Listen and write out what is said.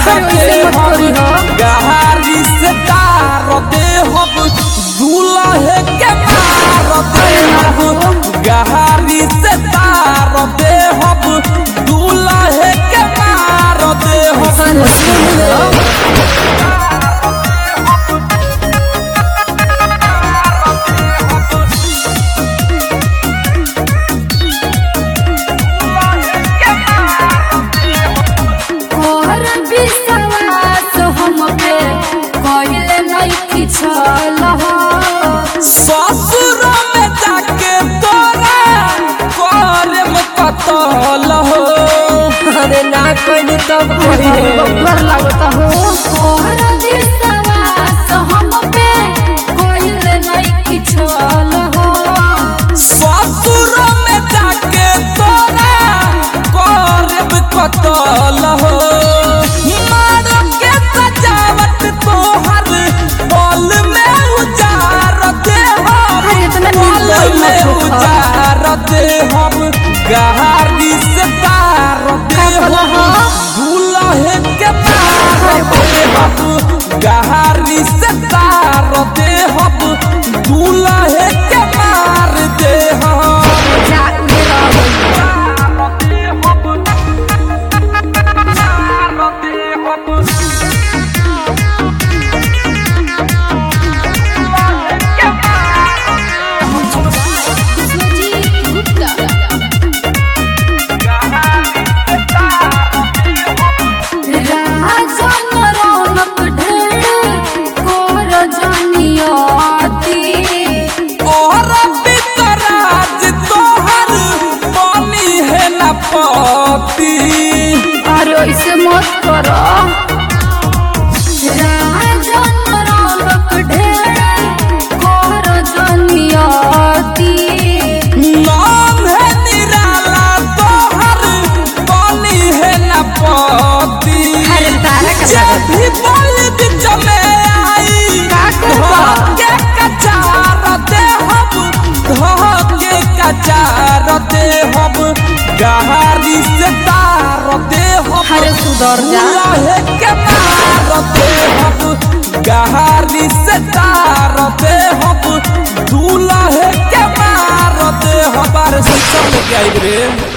गहारी से तार दे हम दूल्हे के मार दे हम गहारी से तार दे हम दूल्हे के मार दे हम ससुर में जाके तोरा करे में कतल हो अरे ना कोई तब डर लगता हो तोहरा विश्वास हम पे कोइले नहीं किछल हो ससुर में जाके तोरा करे में कतल हो मार के सजावट तोहर बोल में उजार दे हम गहारी से तार दे हम दूल्हे के मार दे हम गहारी से तार दे हम दूल्हे के मार दे हम अरे ऐसे मत करो नाम है निराला तोहर पानी है न पति भी बोल बीच में आई धोके कचार दे हम गहारी से तार दे हम सुधर जा के मार दे हम गहारी से तार दे हम दूल्हे के मार दे हमारे सिस्टम में क्या रे।